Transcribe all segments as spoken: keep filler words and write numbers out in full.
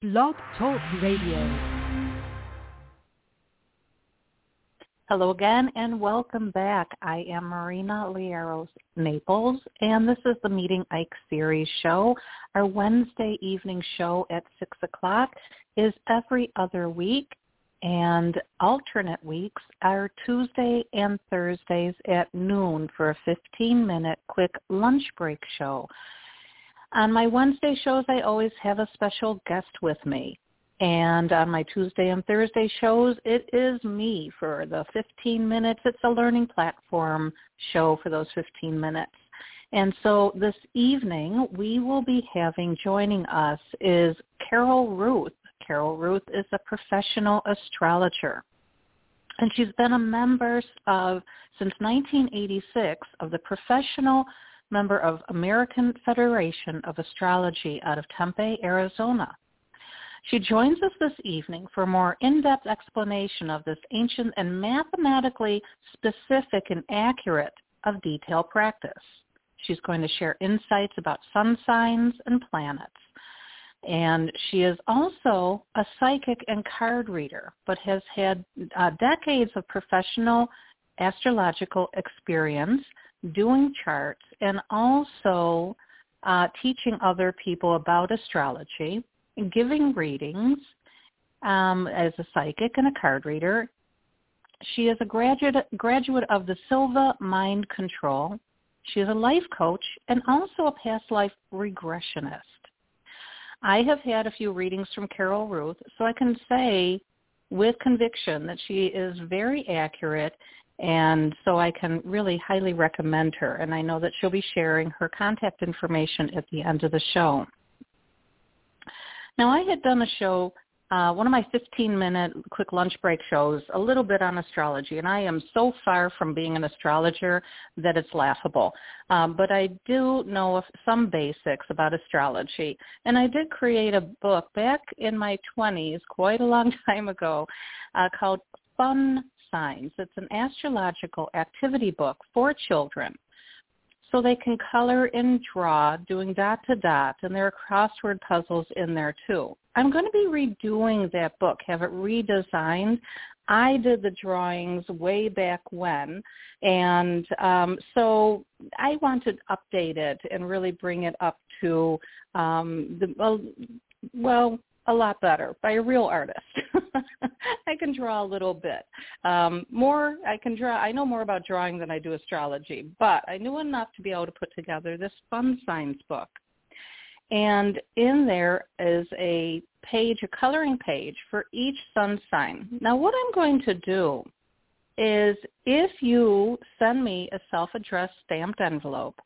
Blog Talk Radio. Hello again and welcome back. I am Marina Lieros Naples, and this is the Meeting Ike series show. Our Wednesday evening show at six o'clock is every other week, and alternate weeks are Tuesday and Thursdays at noon for a fifteen-minute quick lunch break show. On my Wednesday shows, I always have a special guest with me. And on my Tuesday and Thursday shows, it is me for the fifteen minutes. It's a learning platform show for those fifteen minutes. And so this evening, we will be having joining us is Carol Ruth. Carol Ruth is a professional astrologer. And she's been a member of, since nineteen eighty-six, of the professional member of American Federation of Astrology out of Tempe, Arizona. She joins us this evening for a more in-depth explanation of this ancient and mathematically specific and accurate of detail practice. She's going to share insights about sun signs and planets. And she is also a psychic and card reader, but has had uh, decades of professional astrological experience doing charts and also uh, teaching other people about astrology, giving readings um, as a psychic and a card reader. She is a graduate graduate of the Silva Mind Control. She is a life coach and also a past life regressionist. I have had a few readings from Carol Ruth, so I can say with conviction that she is very accurate, and so I can really highly recommend her. And I know that she'll be sharing her contact information at the end of the show. Now, I had done a show, uh, one of my fifteen-minute quick lunch break shows, a little bit on astrology, and I am so far from being an astrologer that it's laughable. Um, but I do know some basics about astrology, and I did create a book back in my twenties, quite a long time ago, uh, called Fun Signs. It's an astrological activity book for children, so they can color and draw doing dot to dot, and there are crossword puzzles in there too. I'm going to be redoing that book, have it redesigned. I did the drawings way back when, and um, so I want to update it and really bring it up to, um, the well, well, a lot better by a real artist. I can draw a little bit. Um, more, I can draw, I know more about drawing than I do astrology, but I knew enough to be able to put together this Fun Signs book. And in there is a page, a coloring page for each sun sign. Now, what I'm going to do is if you send me a self-addressed stamped envelope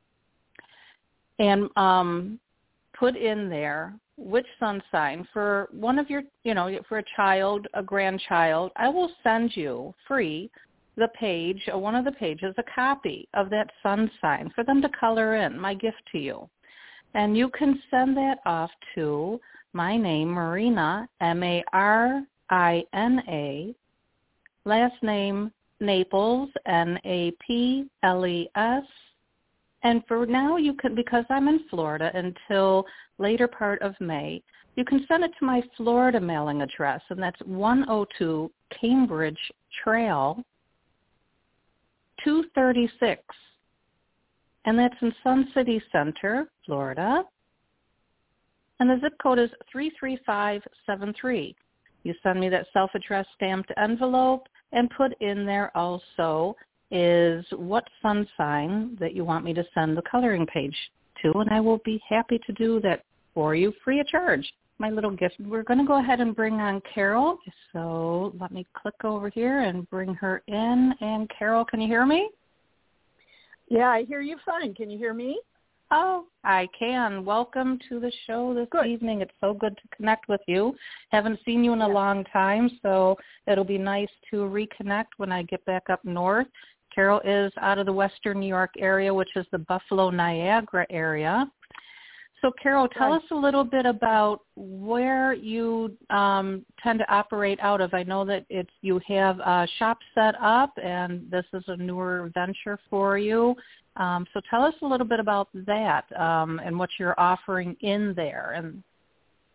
and um, put in there which sun sign for one of your, you know, for a child, a grandchild, I will send you free the page, or one of the pages, a copy of that sun sign for them to color in, my gift to you. And you can send that off to my name, Marina, M A R I N A, last name Naples, N A P L E S. And for now, you can, because I'm in Florida until later part of May, you can send it to my Florida mailing address, and that's one oh two Cambridge Trail, two thirty-six. And that's in Sun City Center, Florida. And the zip code is three three five seven three. You send me that self-addressed stamped envelope and put in there also is what sun sign that you want me to send the coloring page to, and I will be happy to do that for you free of charge. My little gift. We're going to go ahead and bring on Carol. So let me click over here and bring her in. And Carol, can you hear me? Yeah, I hear you fine. Can you hear me? Oh, I can. Welcome to the show this good. evening. It's so good to connect with you. Haven't seen you in a yeah. long time, so it'll be nice to reconnect when I get back up north. Carol is out of the western New York area, which is the Buffalo, Niagara area. So, Carol, tell right. us a little bit about where you um, tend to operate out of. I know that it's you have a shop set up, and this is a newer venture for you. Um, so tell us a little bit about that um, and what you're offering in there. And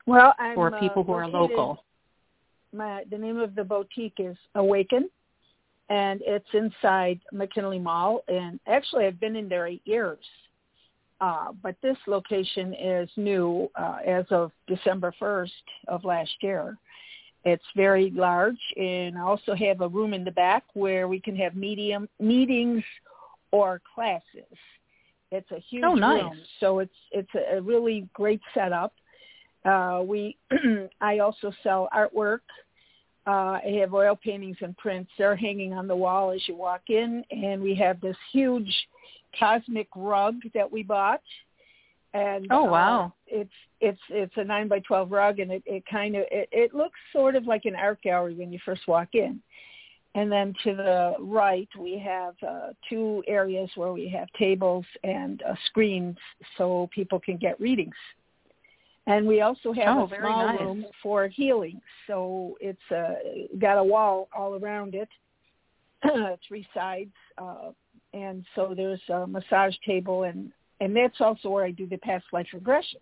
Well, I'm for people who uh, are located, local. My, the name of the boutique is Awaken, and it's inside McKinley Mall. And actually, I've been in there eight years. Uh, but this location is new uh, as of December first of last year. It's very large, and I also have a room in the back where we can have medium meetings or classes. It's a huge oh, nice. room, so it's it's a, a really great setup. Uh, we I also sell artwork. Uh, I have oil paintings and prints. They're hanging on the wall as you walk in, and we have this huge cosmic rug that we bought. And oh wow! Uh, it's it's it's a nine by twelve rug, and it, it kind of it, it looks sort of like an art gallery when you first walk in. And then to the right, we have uh, two areas where we have tables and uh, screens so people can get readings. And we also have oh, a very small nice. room for healing. So it's uh, got a wall all around it, three sides. Uh, and so there's a massage table, and, and that's also where I do the past life regressions.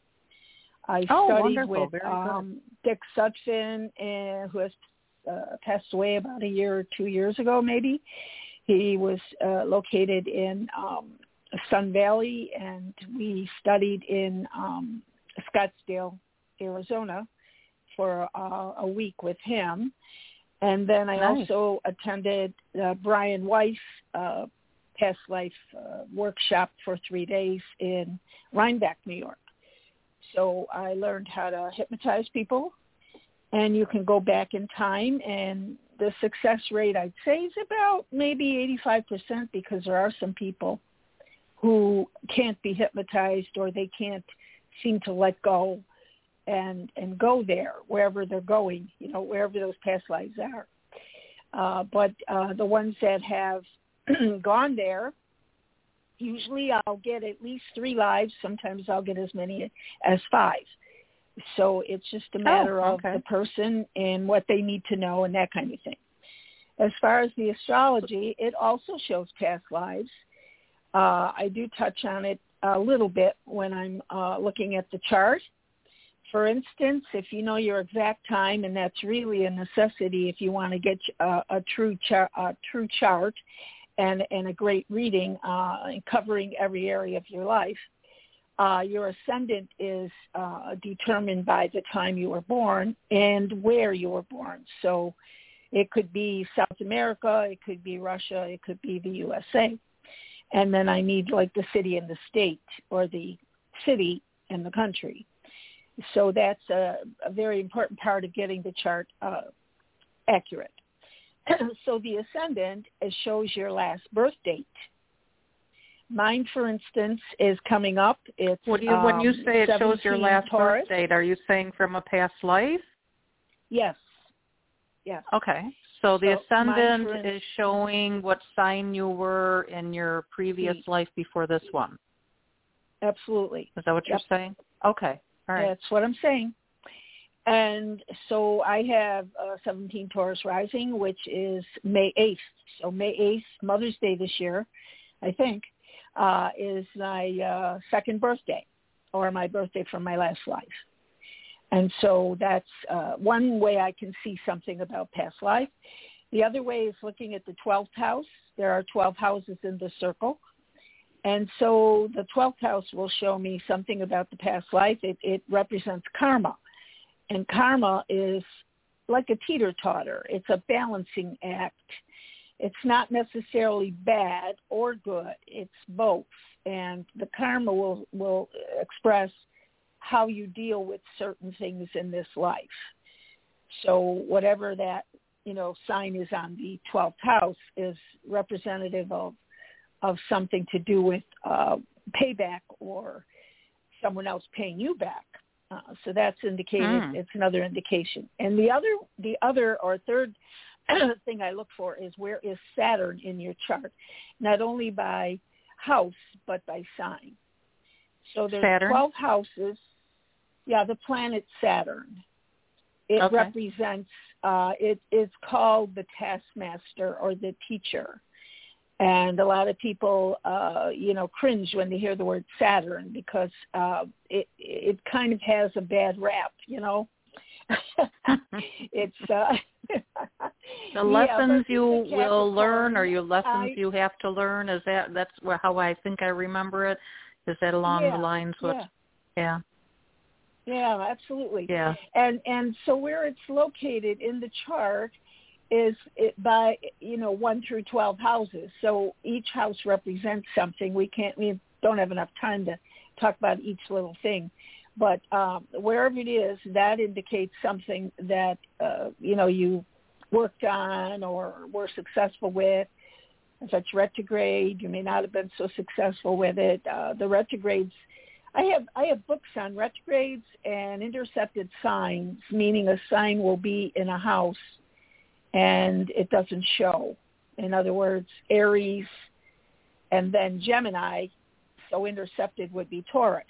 I oh, studied wonderful. with very um, Dick Sutphin, and, who has uh, passed away about a year or two years ago, maybe. He was uh, located in um, Sun Valley, and we studied in um, Scottsdale, Arizona, for uh, a week with him. And then I Nice. also attended uh, Brian Weiss' uh, past life uh, workshop for three days in Rhinebeck, New York. So I learned how to hypnotize people, and you can go back in time, and the success rate, I'd say, is about maybe eighty-five percent, because there are some people who can't be hypnotized, or they can't seem to let go and and go there, wherever they're going, you know, wherever those past lives are. Uh, but uh, the ones that have gone there, usually I'll get at least three lives. Sometimes I'll get as many as five. So it's just a matter oh, of okay. the person and what they need to know and that kind of thing. As far as the astrology, it also shows past lives. Uh, I do touch on it a little bit when I'm uh, looking at the chart. For instance, if you know your exact time, and that's really a necessity if you want to get a, a true char- a true chart and, and a great reading uh, covering every area of your life, uh, your ascendant is uh, determined by the time you were born and where you were born. So it could be South America, it could be Russia, it could be the U S A. And then I need like the city and the state, or the city and the country. So that's a, a very important part of getting the chart uh, accurate. So the ascendant is, shows your last birth date. Mine, for instance, is coming up. It's what do you, when you um, say it shows your last Taurus. birth date, are you saying from a past life? Yes. Yes. Okay. So the So ascendant mine, is showing what sign you were in your previous See. life before this one. Absolutely. Is that what Yep. you're saying? Okay. All right. That's what I'm saying. And so I have uh, seventeen Taurus rising, which is May eighth. So May eighth, Mother's Day this year, I think, uh, is my uh, second birthday, or my birthday from my last life. And so that's uh, one way I can see something about past life. The other way is looking at the twelfth house. There are twelve houses in the circle. And so the twelfth house will show me something about the past life. It, it represents karma. And karma is like a teeter-totter. It's a balancing act. It's not necessarily bad or good. It's both. And the karma will, will express how you deal with certain things in this life. So whatever that, you know, sign is on the twelfth house is representative of of something to do with uh, payback or someone else paying you back. Uh, so that's indicated. Mm. It's another indication. And the other, the other or third thing I look for is where is Saturn in your chart, not only by house but by sign. So there's Saturn? twelve houses. Yeah, the planet Saturn. It okay. represents. Uh, it, it's called the taskmaster or the teacher. And a lot of people, uh, you know, cringe when they hear the word Saturn because uh, it it kind of has a bad rap, you know. It's uh, the lessons yeah, you will learn, or your lessons I, you have to learn. Is that that's how I think I remember it? Is that along yeah, the lines? What? Yeah. Yeah. Yeah, absolutely. Yeah. And and so where it's located in the chart is it by, you know, one through twelve houses. So each house represents something. We can't, we don't have enough time to talk about each little thing. But um, wherever it is, that indicates something that, uh, you know, you worked on or were successful with. If it's retrograde, you may not have been so successful with it. Uh, the retrogrades, I have I have books on retrogrades and intercepted signs, meaning a sign will be in a house and it doesn't show. In other words, Aries and then Gemini, so intercepted would be Taurus.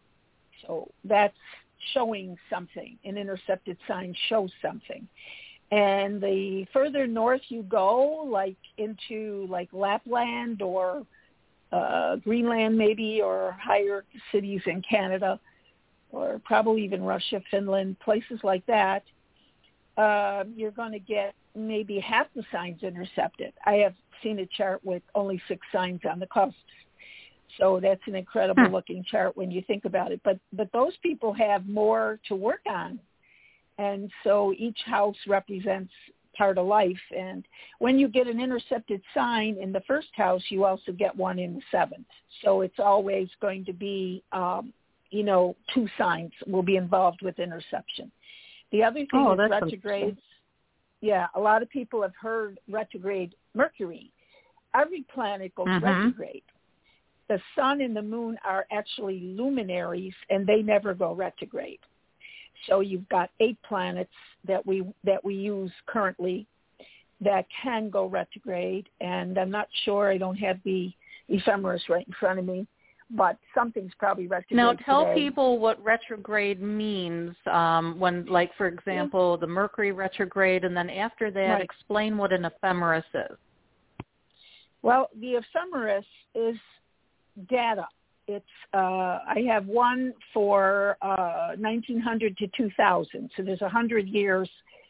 So that's showing something. An intercepted sign shows something. And the further north you go, like into like Lapland or uh, Greenland maybe, or higher cities in Canada, or probably even Russia, Finland, places like that, uh, you're going to get maybe half the signs intercepted. I have seen a chart with only six signs on the cusps. So that's an incredible hmm. looking chart when you think about it. But but those people have more to work on. And so each house represents part of life. And when you get an intercepted sign in the first house, you also get one in the seventh. So it's always going to be, um, you know, two signs will be involved with interception. The other thing oh, is retrogrades. Yeah, a lot of people have heard retrograde Mercury. Every planet goes mm-hmm. retrograde. The sun and the moon are actually luminaries, and they never go retrograde. So you've got eight planets that we that we use currently that can go retrograde, and I'm not sure. I don't have the ephemeris right in front of me, but something's probably retrograde Now, tell today. people what retrograde means. Um, when, like, for example, the Mercury retrograde, and then after that, right. explain what an ephemeris is. Well, the ephemeris is data. It's uh, I have one for uh, nineteen hundred to two thousand. So there's one hundred years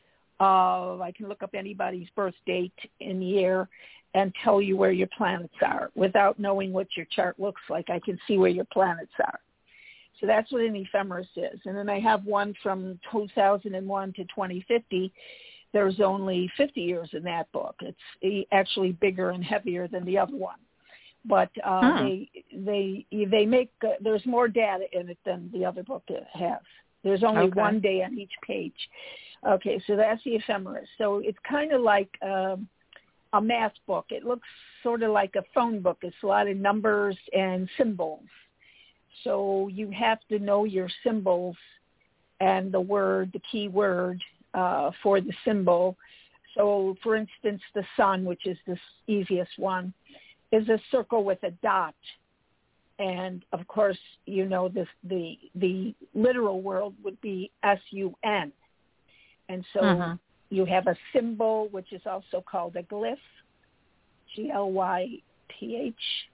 of, I can look up anybody's birth date in the year and tell you where your planets are. Without knowing what your chart looks like, I can see where your planets are. So that's what an ephemeris is. And then I have one from two thousand one to twenty fifty. There's only fifty years in that book. It's actually bigger and heavier than the other one. But uh, huh. they they they make uh, there's more data in it than the other book has. There's only okay. one day on each page. Okay, so that's the ephemeris. So it's kind of like um, a math book. It looks sort of like a phone book. It's a lot of numbers and symbols. So you have to know your symbols and the word, the key word uh, for the symbol. So, for instance, the sun, which is the easiest one, is a circle with a dot. And, of course, you know, this, the the literal world would be S U N. And so uh-huh. you have a symbol, which is also called a glyph, G L Y P H,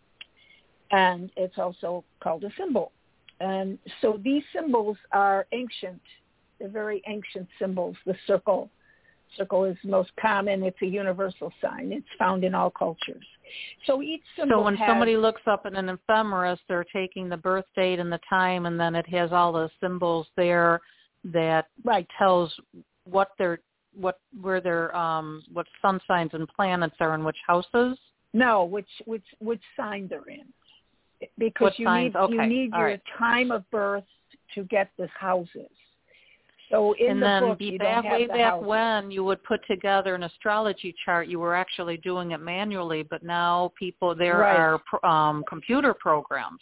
and it's also called a symbol. And so these symbols are ancient. They're very ancient symbols. The circle. Circle is most common. It's a universal sign. It's found in all cultures. So each symbol So when has, somebody looks up in an ephemeris, they're taking the birth date and the time, and then it has all the symbols there that right. tells what their what where their um what sun signs and planets are in which houses. No, which which which sign they're in, because what you signs? need Okay. you need all your right. time of birth to get the houses. So in and the then book, be you back don't have way the back houses. when you would put together an astrology chart, you were actually doing it manually, but now people there right. are um, computer programs.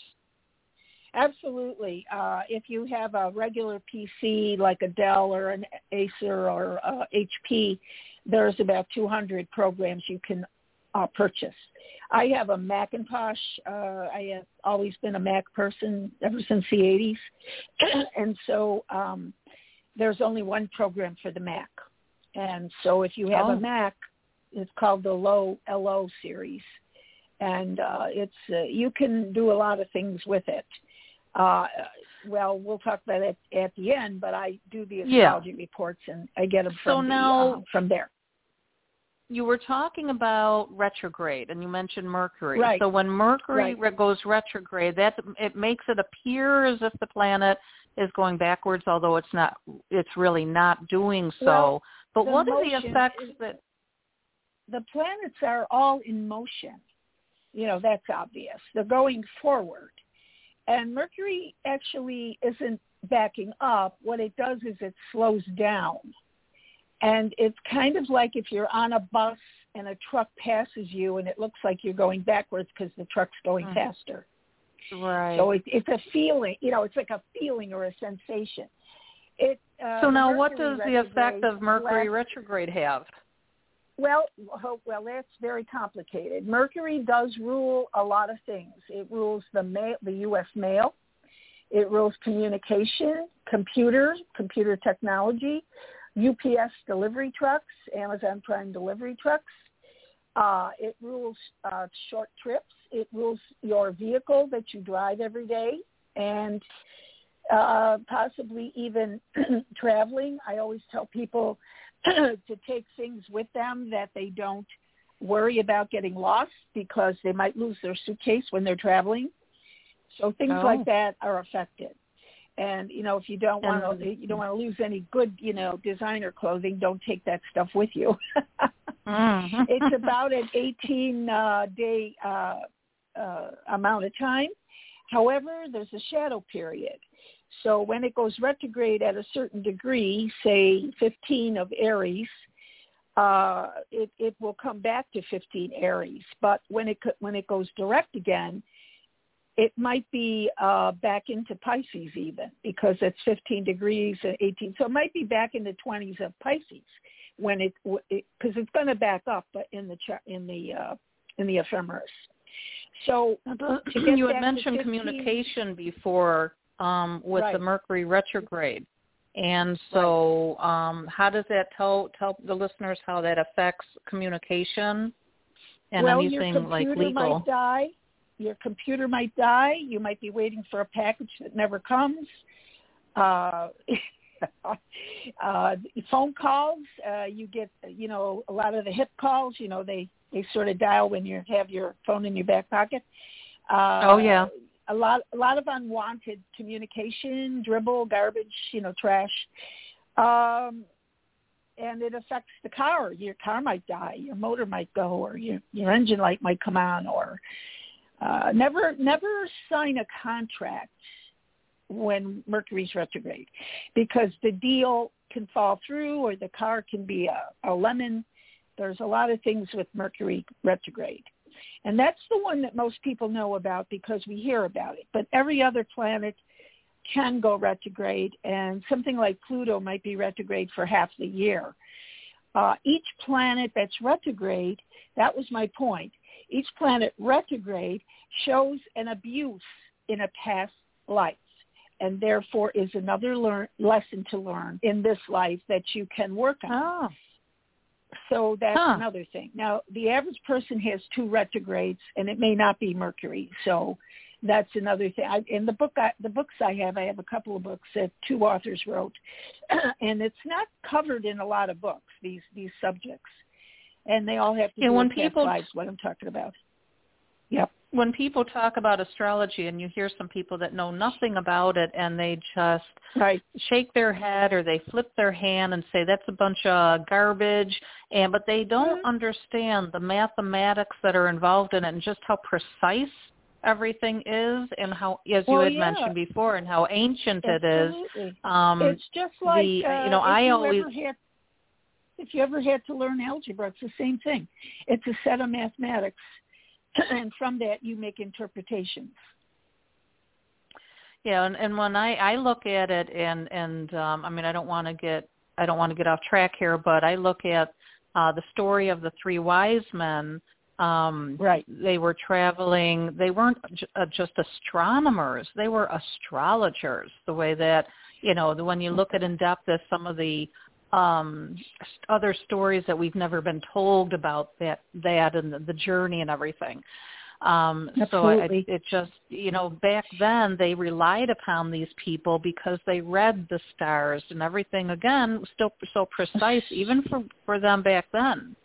Absolutely. Uh, if you have a regular P C like a Dell or an Acer or uh, H P, there's about two hundred programs you can uh, purchase. I have a Macintosh. Uh, I have always been a Mac person ever since the eighties. And so um, there's only one program for the Mac. And so if you have oh. a Mac, it's called the Low L O series. and uh, it's uh, you can do a lot of things with it. Uh, well, we'll talk about it at the end, but I do the astrology yeah. reports, and I get them from, so now, the, uh, from there. You were talking about retrograde, and you mentioned Mercury. Right. So when Mercury right. goes retrograde, that it makes it appear as if the planet is going backwards, although it's not. It's really not doing so. Well, but what are the effects is, that the planets are all in motion? You know, that's obvious. They're going forward, and Mercury actually isn't backing up. What it does is it slows down. And it's kind of like if you're on a bus and a truck passes you and it looks like you're going backwards because the truck's going mm. faster. Right. So it, it's a feeling, you know, it's like a feeling or a sensation. It, uh, so now what does the effect of Mercury lasts, retrograde have? Well, well, that's very complicated. Mercury does rule a lot of things. It rules the mail, the U S mail. It rules communication, computers, computer technology, U P S delivery trucks, Amazon Prime delivery trucks. Uh, it rules uh, short trips. It rules your vehicle that you drive every day, and uh, possibly even traveling. I always tell people to take things with them that they don't worry about getting lost, because they might lose their suitcase when they're traveling. So things oh. like that are affected. And, you know, if you don't want to, you don't want to lose any good, you know, designer clothing, don't take that stuff with you. mm-hmm. It's about an eighteen uh, day uh, uh, amount of time. However, there's a shadow period. So when it goes retrograde at a certain degree, say fifteen of Aries, uh, it, it will come back to fifteen Aries. But when it when it goes direct again, it might be uh, back into Pisces even, because it's fifteen degrees and eighteen. So it might be back in the twenties of Pisces when it, because it, it's going to back up, but in the in the uh, in the ephemeris. So you had mentioned fifteen, communication before um, with right. the Mercury retrograde, and so right. um, how does that tell tell the listeners how that affects communication and well, anything your like computer legal? Might die. Your computer might die. You might be waiting for a package that never comes. Uh, uh, phone calls, uh, you get, you know, a lot of the hip calls, you know, they, they sort of dial when you have your phone in your back pocket. Uh, oh, yeah. A lot, a lot of unwanted communication, dribble, garbage, you know, trash. Um, and it affects the car. Your car might die. Your motor might go, or your, your engine light might come on, or... Uh, never, never sign a contract when Mercury's retrograde, because the deal can fall through, or the car can be a, a lemon. There's a lot of things with Mercury retrograde, and that's the one that most people know about because we hear about it. But every other planet can go retrograde, and something like Pluto might be retrograde for half the year. Uh, each planet that's retrograde, that was my point. Each planet retrograde shows an abuse in a past life, and therefore is another learn, lesson to learn in this life that you can work on. Oh. So that's huh. another thing. Now, the average person has two retrogrades, and it may not be Mercury. So that's another thing. I, in the book, I, the books I have, I have a couple of books that two authors wrote, and it's not covered in a lot of books, these these subjects. And they all have to yeah, do when with people, past lives, what I'm talking about. Yep. When people talk about astrology, and you hear some people that know nothing about it, and they just right. shake their head or they flip their hand and say that's a bunch of garbage, and but they don't mm-hmm. understand the mathematics that are involved in it and just how precise everything is, and how, as well, you had yeah. mentioned before, and how ancient Absolutely. it is. Um, it's just like the, uh, you know, if I you always. Ever had, if you ever had to learn algebra, it's the same thing. It's a set of mathematics, and from that you make interpretations. Yeah, and, and when I, I look at it, and and um, I mean, I don't want to get I don't want to get off track here, but I look at uh, the story of the three wise men. Um, right. They were traveling. They weren't j- uh, just astronomers. They were astrologers. The way that, you know, the, when you look at in depth at some of the um, other stories that we've never been told about that, that and the, the journey and everything. Um, so it, it just, you know, back then they relied upon these people because they read the stars and everything, again, was still so precise, even for, for them back then.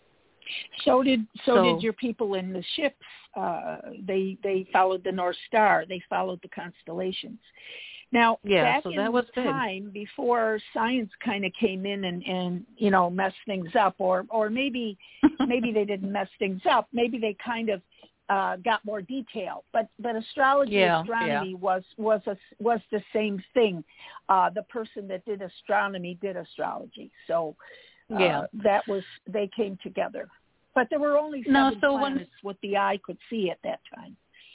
So did so, so did your people in the ships. Uh, they they followed the North Star. They followed the constellations. Now, yeah, back so in that was time big. before science kind of came in and, and you know messed things up, or or maybe maybe they didn't mess things up. Maybe they kind of uh, got more detail. But but astrology, yeah, astronomy yeah. was was a, was the same thing. Uh, the person that did astronomy did astrology. So uh, yeah, that was they came together. But there were only seven no, so planets what the eye could see at that time.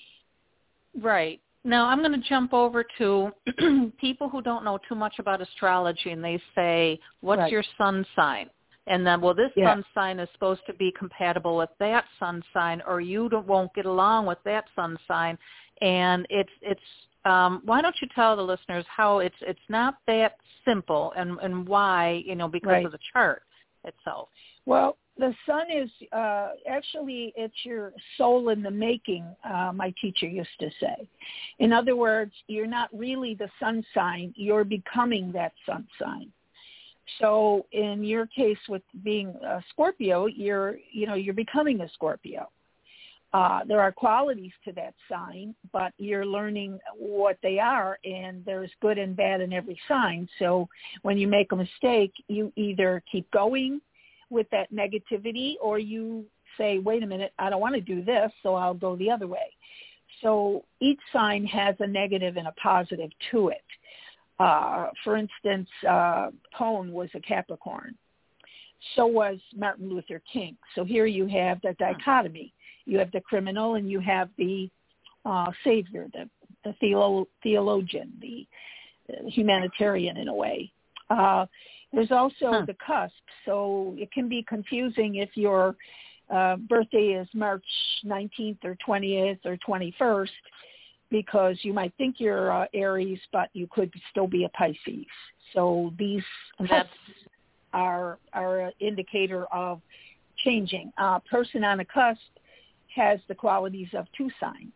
Right. Now I'm going to jump over to people who don't know too much about astrology, and they say, what's right. your sun sign? And then, well, this yeah. sun sign is supposed to be compatible with that sun sign, or you don't, won't get along with that sun sign. And it's, it's um, why don't you tell the listeners how it's it's not that simple, and, and why, you know, because right. of the chart itself. Well, the sun is uh, actually, it's your soul in the making, uh, my teacher used to say. In other words, you're not really the sun sign, you're becoming that sun sign. So in your case with being a Scorpio, you're, you know, you're becoming a Scorpio. Uh, there are qualities to that sign, but you're learning what they are, and there's good and bad in every sign. So when you make a mistake, you either keep going with that negativity, or you say, wait a minute, I don't want to do this, so I'll go the other way. So each sign has a negative and a positive to it. Uh, for instance, uh, Cone was a Capricorn. So was Martin Luther King. So here you have the dichotomy. You have the criminal and you have the uh, savior, the, the theolo- theologian, the uh, humanitarian in a way. Uh, there's also huh. the cusp. So it can be confusing if your uh, birthday is March nineteenth or twentieth or twenty-first, because you might think you're uh, Aries, but you could still be a Pisces. So these cusps are, are an indicator of changing. A uh, person on a cusp has the qualities of two signs.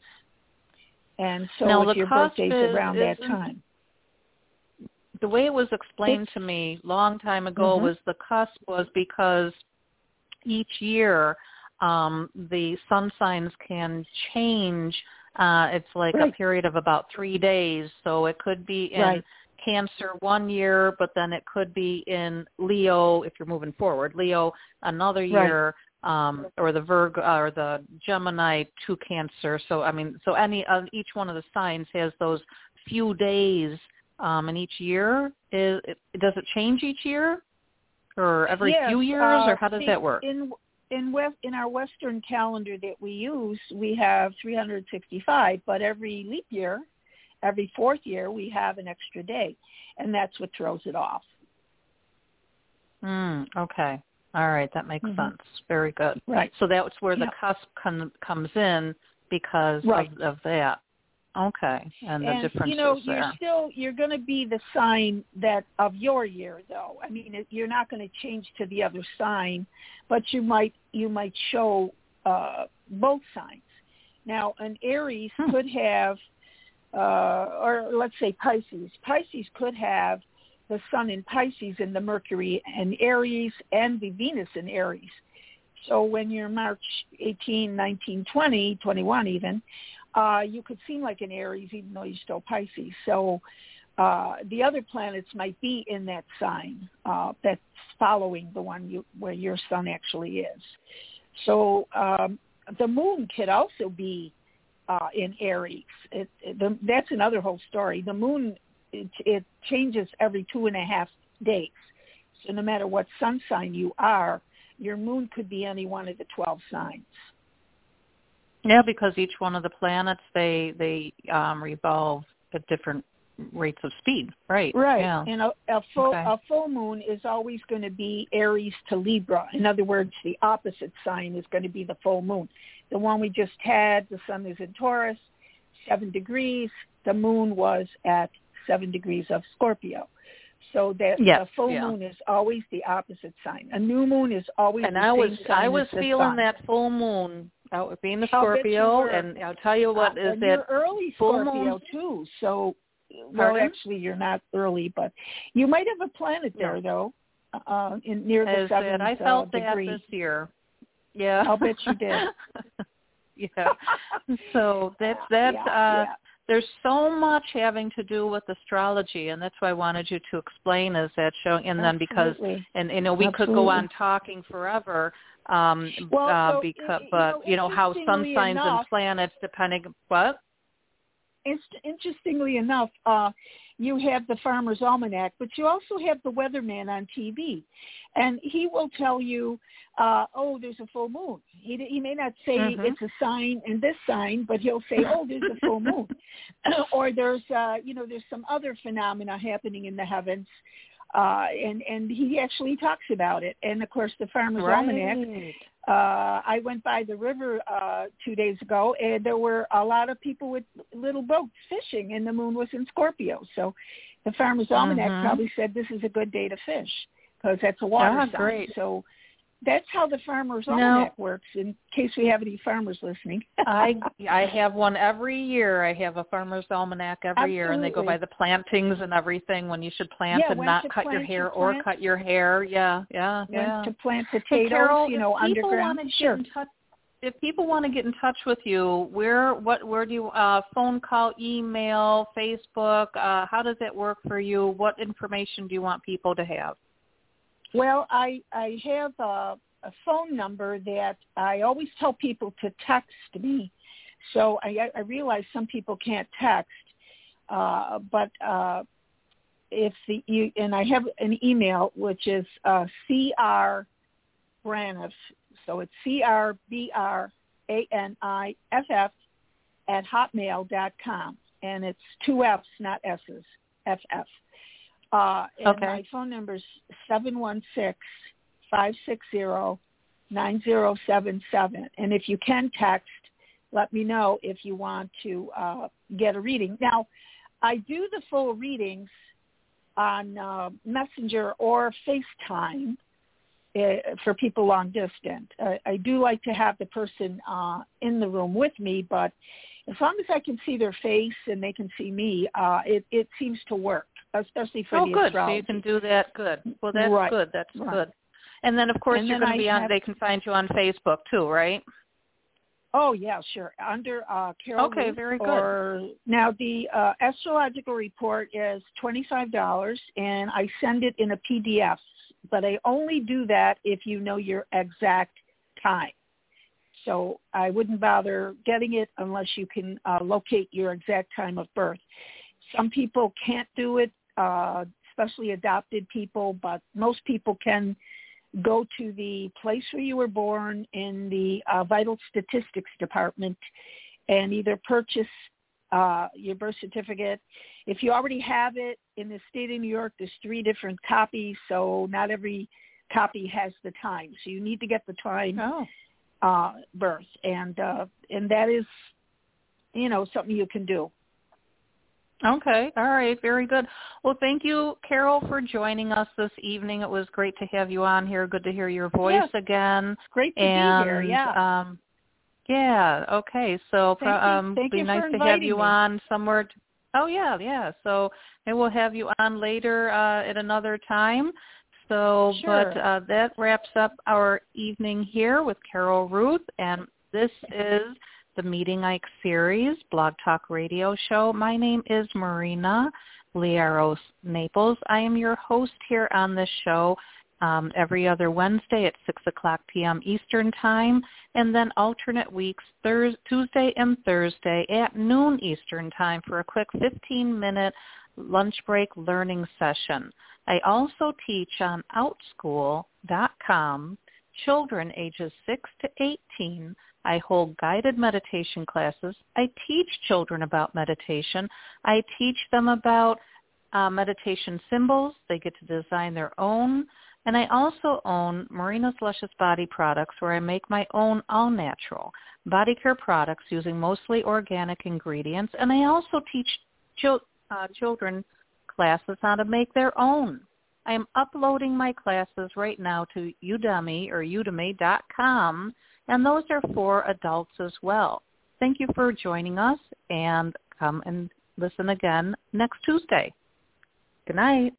And so now, if your birthday's is, around is, that time. The way it was explained it's, to me long time ago mm-hmm. was the cusp was because each year um, the sun signs can change. Uh, it's like right. a period of about three days. So it could be in right. Cancer one year, but then it could be in Leo if you're moving forward. Leo another year, right. um, or the Virgo or the Gemini to Cancer. So I mean, so any uh, each one of the signs has those few days, um, in each year. Is it, does it change each year, or every yes, few years, uh, or how does see, that work? In in West in our Western calendar that we use, we have three hundred sixty-five, but every leap year, every fourth year, we have an extra day, and that's what throws it off. Mm, okay. All right. That makes mm-hmm. sense. Very good. Right. So that's where the yep. cusp com- comes in because right. of, of that. Okay. And the and, differences you know, there. you're still, you're going to be the sign that of your year, though. I mean, it, you're not going to change to the other sign, but you might, you might show uh, both signs. Now, an Aries hmm. could have, uh, or let's say Pisces. Pisces could have the sun in Pisces and the Mercury in Aries and the Venus in Aries. So when you're March eighteenth, nineteen, twenty, twenty-one even, uh, you could seem like an Aries even though you're still Pisces. So uh, the other planets might be in that sign uh, that's following the one you, where your sun actually is. So um, the moon could also be uh, in Aries. It, it, the, that's another whole story. The moon, it, it changes every two and a half days. So no matter what sun sign you are, your moon could be any one of the twelve signs. Yeah, because each one of the planets, they they um, revolve at different rates of speed. Right. Right. Yeah. And a, a full okay. a full moon is always going to be Aries to Libra. In other words, the opposite sign is going to be the full moon. The one we just had, the sun is in Taurus, seven degrees. The moon was at seven degrees of Scorpio. So that yes, the full yeah. moon is always the opposite sign. A new moon is always and the I same was sign I was as the feeling sun. that full moon Out being the I'll bet you Scorpio, were. and I'll tell you what uh, is and that you're early full Scorpio moon. too. So, well, Pardon? actually, you're not early, but you might have a planet there No. though, uh, in near the As seventh that I felt uh, that degree. this year. Yeah, I'll bet you did. Yeah. So that's that's yeah, uh yeah. there's so much having to do with astrology, and that's why I wanted you to explain is that showing, and then because Absolutely. and you know we Absolutely. could go on talking forever, um, Well, uh, so, because you but know, you know how sun interestingly signs enough, and planets depending what. It's, interestingly enough, uh, you have the Farmer's Almanac, but you also have the Weatherman on T V, and he will tell you, uh, "Oh, there's a full moon." He he may not say Mm-hmm. it's a sign and this sign, but he'll say, "Oh, there's a full moon," or there's uh, you know there's some other phenomena happening in the heavens, uh, and and he actually talks about it. And of course, the Farmer's Right. Almanac. Uh, I went by the river uh, two days ago, and there were a lot of people with little boats fishing, and the moon was in Scorpio. So the Farmer's Almanac Mm-hmm. probably said this is a good day to fish because that's a water Ah, sign. great. So that's how the Farmer's No. Almanac works, in case we have any farmers listening. I I have one every year. I have a Farmer's Almanac every Absolutely. year, and they go by the plantings and everything when you should plant Yeah, and when not to cut your plant hair your or plant. cut your hair. Yeah, yeah, When yeah. to plant Hey, potatoes, Carol, you know, if people underground. want to Sure. get in touch, if people want to get in touch with you, where what where do you uh, phone call, email, Facebook? Uh, how does it work for you? What information do you want people to have? Well, I I have a, a phone number that I always tell people to text me. So I, I realize some people can't text, uh, but uh, if the you and I have an email which is uh, C R Braniff. So it's C R B R A N I F F at hotmail dot com, and it's two F's, not S's. F F. Uh, and Okay. my phone number is seven one six, five six zero, nine zero seven seven. And if you can text, let me know if you want to uh, get a reading. Now, I do the full readings on uh, Messenger or FaceTime uh, for people long distance. Uh, I do like to have the person uh, in the room with me, but as long as I can see their face and they can see me, uh, it, it seems to work, especially for oh, the good. astrology. So you can do that. Good. Well, that's Right. good. That's Right. good. And then, of course, And you're then going to I be on. have- They can find you on Facebook too, right? Oh, yeah, sure. Under uh, Carol Okay, Ruth, very good. Or, now, the uh, astrological report is twenty-five dollars, and I send it in a P D F, but I only do that if you know your exact time. So I wouldn't bother getting it unless you can uh, locate your exact time of birth. Some people can't do it, uh, especially adopted people, but most people can go to the place where you were born in the uh, Vital Statistics Department and either purchase uh, your birth certificate. If you already have it in the state of New York, there's three different copies, so not every copy has the time. So you need to get the time Oh. uh, birth, and uh, and that is, you know, something you can do. Okay. All right. Very good. Well, thank you, Carol, for joining us this evening. It was great to have you on here. Good to hear your voice Yes. again. Great to and, be here. Yeah. Um, yeah. Okay. So Thank you. um, Thank be you nice for to have inviting you me. on somewhere. To, oh yeah, yeah. So maybe we'll have you on later uh, at another time. So, Sure. but uh, that wraps up our evening here with Carol Ruth, and this is the Meeting Ike series, Blog Talk Radio show. My name is Marina Liaros Naples. I am your host here on this show um, every other Wednesday at six o'clock p.m. Eastern Time, and then alternate weeks, Thurs- Tuesday and Thursday at noon Eastern Time for a quick fifteen-minute lunch break learning session. I also teach on outschool dot com, children ages six to eighteen. I hold guided meditation classes. I teach children about meditation. I teach them about uh, meditation symbols. They get to design their own. And I also own Marina's Luscious Body Products, where I make my own all-natural body care products using mostly organic ingredients. And I also teach chil- uh, children classes how to make their own. I am uploading my classes right now to Udemy or udemy dot com. and those are for adults as well. Thank you for joining us, and come and listen again next Tuesday. Good night.